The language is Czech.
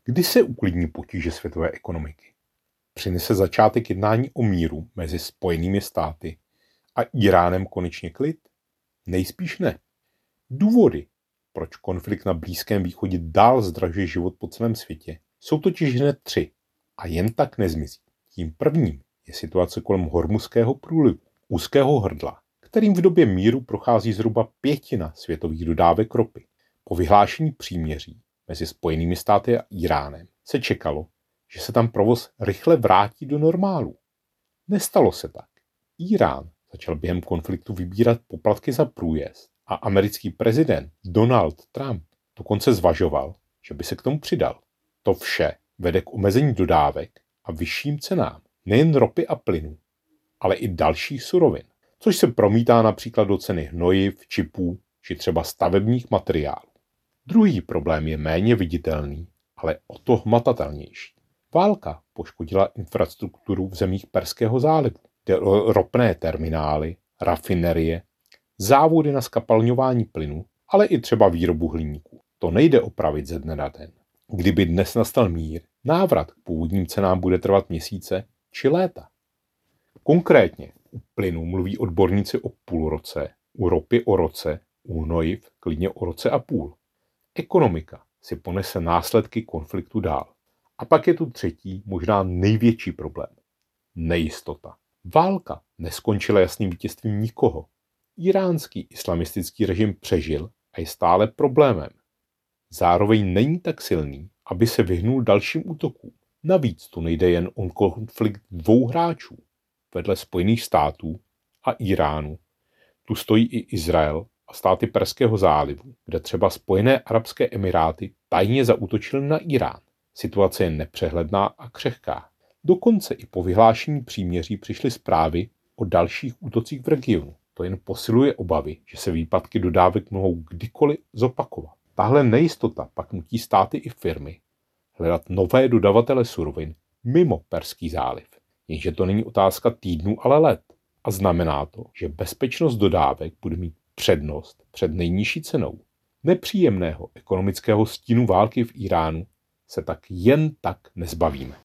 Kdy se uklidní potíže světové ekonomiky? Přinese začátek jednání o míru mezi Spojenými státy a Íránem konečně klid? Nejspíš ne. Důvody, proč konflikt na Blízkém východě dál zdražuje život po celém světě, jsou totiž hned 3 a jen tak nezmizí. Tím prvním je situace kolem Hormuzského průlivu, úzkého hrdla, kterým v době míru prochází zhruba 1/5 světových dodávek ropy. Po vyhlášení příměří mezi Spojenými státy a Íránem se čekalo, že se tam provoz rychle vrátí do normálu. Nestalo se tak. Írán začal během konfliktu vybírat poplatky za průjezd a americký prezident Donald Trump dokonce zvažoval, že by se k tomu přidal. To vše vede k omezení dodávek a vyšším cenám nejen ropy a plynu, ale i dalších surovin, což se promítá například do ceny hnojiv, čipů či třeba stavebních materiálů. Druhý problém je méně viditelný, ale o to hmatatelnější. Válka poškodila infrastrukturu v zemích Perského zálivu, jde o ropné terminály, rafinerie, závody na skapalňování plynu, ale i třeba výrobu hliníků. To nejde opravit ze dne na den. Kdyby dnes nastal mír, návrat k původním cenám bude trvat měsíce či léta. Konkrétně u plynu mluví odborníci o půlroce, u ropy o roce, u hnojiv klidně o roce a půl. Ekonomika si ponese následky konfliktu dál. A pak je tu třetí, možná největší problém. Nejistota. Válka neskončila jasným vítězstvím nikoho. Iránský islamistický režim přežil a je stále problémem. Zároveň není tak silný, aby se vyhnul dalším útokům. Navíc tu nejde jen o konflikt 2 hráčů. Vedle Spojených států a Iránu tu stojí i Izrael a státy Perského zálivu, kde třeba Spojené arabské emiráty tajně zaútočily na Irán. Situace je nepřehledná a křehká. Dokonce i po vyhlášení příměří přišly zprávy o dalších útocích v regionu. To jen posiluje obavy, že se výpadky dodávek mohou kdykoliv zopakovat. Tahle nejistota pak nutí státy i firmy hledat nové dodavatele surovin mimo Perský záliv. Jenže to není otázka týdnů, ale let. A znamená to, že bezpečnost dodávek bude mít přednost před nejnižší cenou. Nepříjemného ekonomického stínu války v Íránu se tak jen tak nezbavíme.